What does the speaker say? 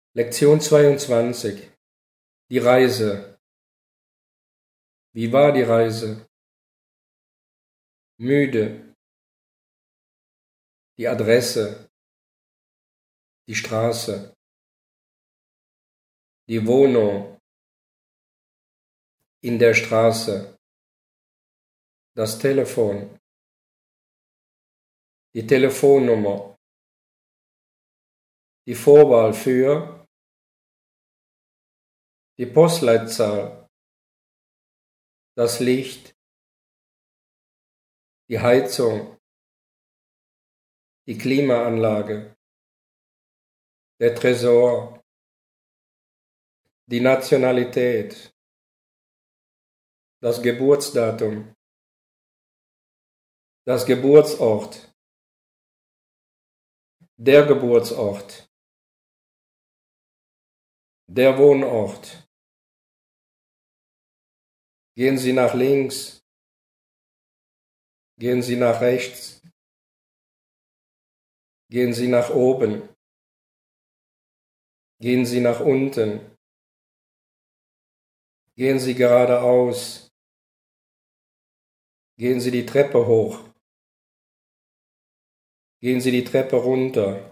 Lektion 22. Die Reise. Wie war die Reise? Müde. Die Adresse. Die Straße. Die Wohnung. In der Straße. Das Telefon. Die Telefonnummer. Die Vorwahl für die Postleitzahl, das Licht, die Heizung, die Klimaanlage, der Tresor, die Nationalität, das Geburtsdatum, das Geburtsort, der Geburtsort, der Wohnort. Gehen Sie nach links, gehen Sie nach rechts, gehen Sie nach oben, gehen Sie nach unten, gehen Sie geradeaus, gehen Sie die Treppe hoch, gehen Sie die Treppe runter,